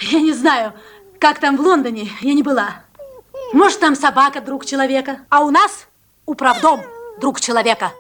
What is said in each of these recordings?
Я не знаю, как там в Лондоне, я не была. Может, там собака друг человека, а у нас управдом друг человека.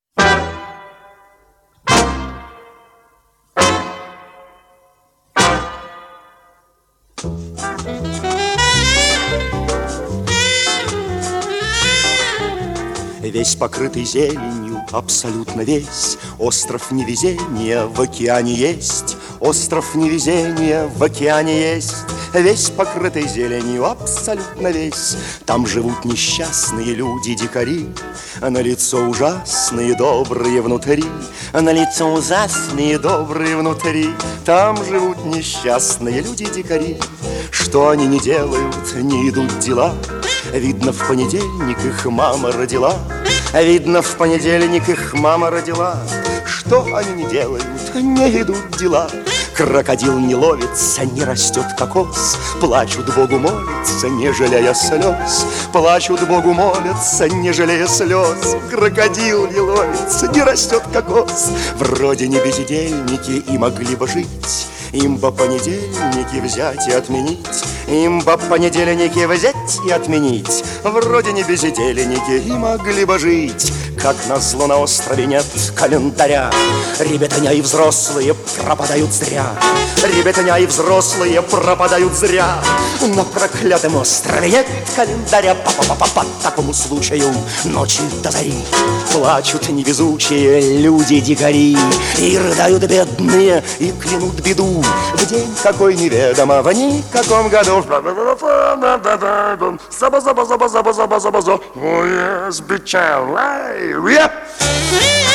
Весь покрытый зеленью, абсолютно весь. Остров невезения в океане есть. Остров невезения в океане есть. Весь покрытый зеленью, абсолютно весь. Там живут несчастные люди-дикари, на лицо ужасные, добрые внутри. На лицо ужасные, добрые внутри. Там живут несчастные люди-дикари. Что они не делают, не идут дела. Видно, в понедельник их мама родила. Видно, в понедельник их мама родила. Что они не делают, не идут дела. Крокодил не ловится, не растет кокос. Плачут Богу, молятся, не жалея слез. Плачут Богу, молятся, не жалея слез. Крокодил не ловится, не растет кокос. Вроде не бездельники и могли бы жить. Им бы понедельники взять и отменить. Им бы понедельники взять и отменить. Вроде не бездельники и могли бы жить. Как назло на острове нет календаря. Ребятня и взрослые пропадают зря. Ребятня и взрослые пропадают зря. На проклятом острове нет календаря. По такому случаю ночи до зари плачут невезучие люди-дикари. И рыдают бедные, и клянут беду. В день какой неведомо, в никаком году. Заба-заба-заба-заба-заба-заба-заба. Oh yes, bitch, I lie.